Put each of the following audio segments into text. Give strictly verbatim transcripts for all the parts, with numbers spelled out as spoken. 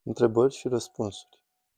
Întrebări și răspunsuri.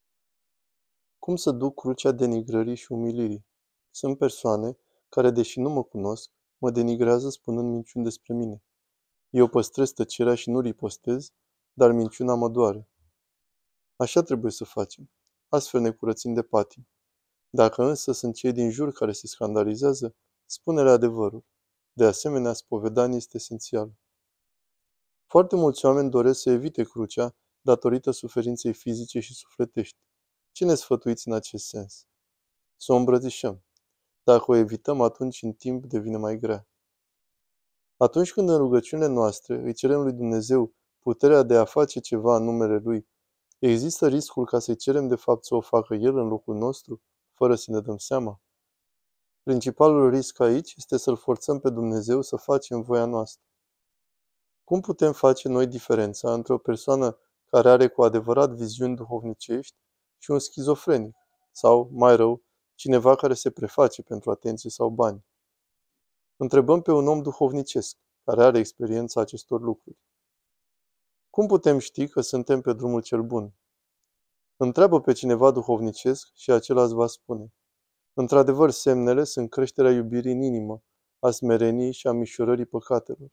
Cum să duc crucea denigrării și umilirii? Sunt persoane care, deși nu mă cunosc, mă denigrează spunând minciuni despre mine. Eu păstrez tăcerea și nu ripostez, dar minciuna mă doare. Așa trebuie să facem. Astfel ne curățim de patim. Dacă însă sunt cei din jur care se scandalizează, spune-le adevărul. De asemenea, spovedania este esențială. Foarte mulți oameni doresc să evite crucea datorită suferinței fizice și sufletești. Ce ne sfătuiți în acest sens? Să o îmbrățișăm. Dacă o evităm, atunci în timp devine mai grea. Atunci când în rugăciunile noastre îi cerem lui Dumnezeu puterea de a face ceva în numele Lui, există riscul ca să-i cerem de fapt să o facă El în locul nostru, fără să ne dăm seama? Principalul risc aici este să-L forțăm pe Dumnezeu să facem voia noastră. Cum putem face noi diferența între o persoană care are cu adevărat viziuni duhovnicești și un schizofrenic, sau, mai rău, cineva care se preface pentru atenție sau bani? Întrebăm pe un om duhovnicesc, care are experiența acestor lucruri. Cum putem ști că suntem pe drumul cel bun? Întreabă pe cineva duhovnicesc și acela îți va spune. Într-adevăr, semnele sunt creșterea iubirii în inimă, a smereniei și a mișorării păcatelor.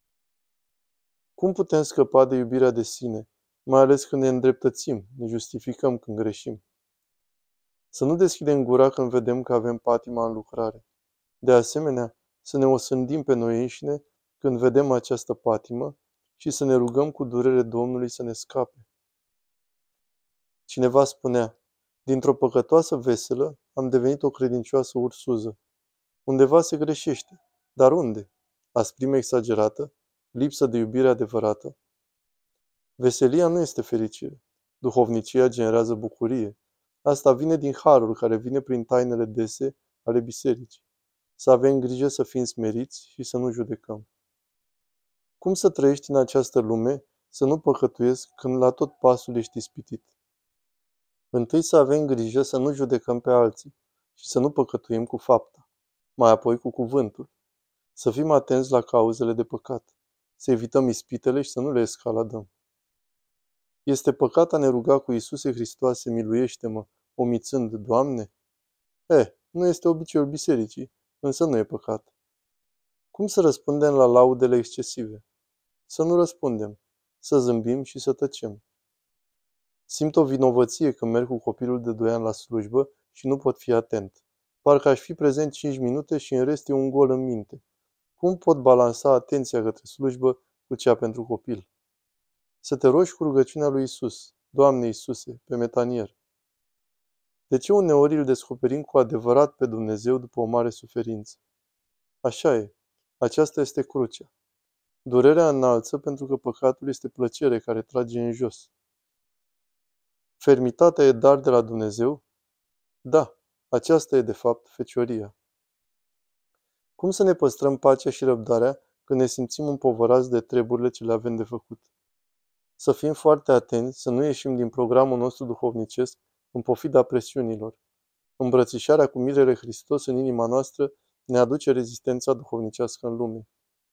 Cum putem scăpa de iubirea de sine, mai ales când ne îndreptățim, ne justificăm când greșim? Să nu deschidem gura când vedem că avem patima în lucrare. De asemenea, să ne osândim pe noi înșine când vedem această patimă și să ne rugăm cu durere Domnului să ne scape. Cineva spunea, dintr-o păcătoasă veselă am devenit o credincioasă ursuză. Undeva se greșește, dar unde? Asprime exagerată? Lipsă de iubire adevărată? Veselia nu este fericire. Duhovnicia generează bucurie. Asta vine din harul care vine prin tainele dese ale bisericii. Să avem grijă să fim smeriți și să nu judecăm. Cum să trăiești în această lume, să nu păcătuiesc când la tot pasul ești ispitit? Întâi să avem grijă să nu judecăm pe alții și să nu păcătuim cu fapta, mai apoi cu cuvântul. Să fim atenți la cauzele de păcat, să evităm ispitele și să nu le escaladăm. Este păcat a ne ruga cu Iisuse Hristoase, miluiește-mă, omițând, Doamne? Eh, nu este obiceiul bisericii, însă nu e păcat. Cum să răspundem la laudele excesive? Să nu răspundem, să zâmbim și să tăcem. Simt o vinovăție când merg cu copilul de doi ani la slujbă și nu pot fi atent. Parcă aș fi prezent cinci minute și în rest e un gol în minte. Cum pot balansa atenția către slujbă cu cea pentru copil? Să te rogi cu rugăciunea lui Isus, Doamne Iisuse, pe metanier. De ce uneori îl descoperim cu adevărat pe Dumnezeu după o mare suferință? Așa e, aceasta este crucea. Durerea înalță pentru că păcatul este plăcere care trage în jos. Fermitatea e dar de la Dumnezeu? Da, aceasta e de fapt fecioria. Cum să ne păstrăm pacea și răbdarea când ne simțim împovărați de treburile ce le avem de făcut? Să fim foarte atenți să nu ieșim din programul nostru duhovnicesc în pofida presiunilor. Îmbrățișarea cu mirele Hristos în inima noastră ne aduce rezistența duhovnicească în lume.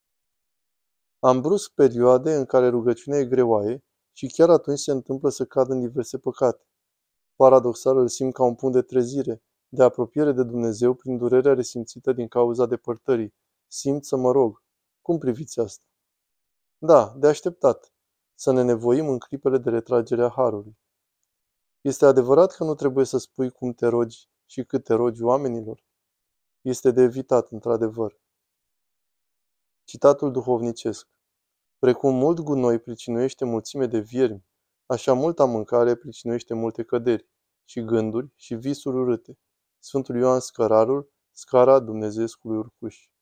Am brusc perioade în care rugăciunea e greoaie și chiar atunci se întâmplă să cad în diverse păcate. Paradoxal îl simt ca un punct de trezire, de apropiere de Dumnezeu prin durerea resimțită din cauza depărtării. Simt să mă rog. Cum priviți asta? Da, de așteptat. Să ne nevoim în clipele de retragere a harului. Este adevărat că nu trebuie să spui cum te rogi și cât te rogi oamenilor? Este de evitat, într-adevăr. Citatul duhovnicesc. Precum mult gunoi pricinuiește mulțime de viermi, așa multa mâncare pricinuiește multe căderi, și gânduri, și visuri urâte. Sfântul Ioan Scărarul, Scara Dumnezeescului Urcuș.